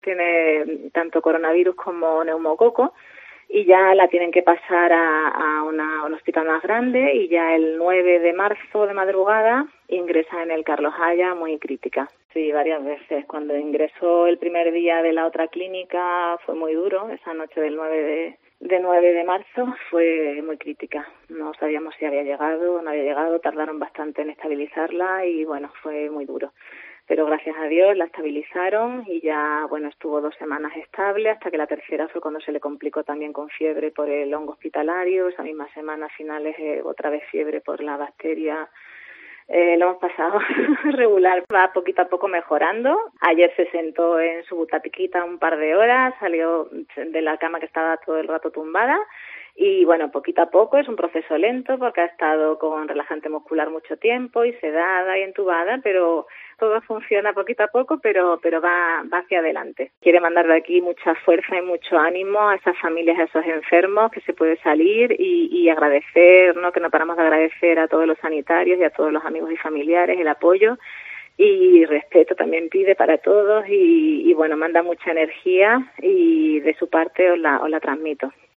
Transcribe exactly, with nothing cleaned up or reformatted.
tiene tanto coronavirus como neumococo, y ya la tienen que pasar a, a, una, a un hospital más grande, y ya el nueve de marzo de madrugada ingresa en el Carlos Haya muy crítica. Sí, varias veces. Cuando ingresó el primer día de la otra clínica fue muy duro, esa noche del nueve de, de nueve de marzo fue muy crítica. No sabíamos si había llegado o no había llegado, tardaron bastante en estabilizarla y bueno, fue muy duro. Pero gracias a Dios la estabilizaron y ya, bueno, estuvo dos semanas estable, hasta que la tercera fue cuando se le complicó también con fiebre por el hongo hospitalario. Esa misma semana, a finales, eh, otra vez fiebre por la bacteria. Eh, lo hemos pasado regular, va poquito a poco mejorando. Ayer se sentó en su butaquita un par de horas, salió de la cama que estaba todo el rato tumbada. Y bueno, poquito a poco, es un proceso lento porque ha estado con relajante muscular mucho tiempo y sedada y entubada, pero todo funciona poquito a poco, pero pero va va hacia adelante. Quiere mandar de aquí mucha fuerza y mucho ánimo a esas familias, a esos enfermos, que se puede salir y, y agradecer, ¿no? Que no paramos de agradecer a todos los sanitarios y a todos los amigos y familiares el apoyo. Y respeto también pide para todos y, y bueno, manda mucha energía y de su parte os la, os la transmito.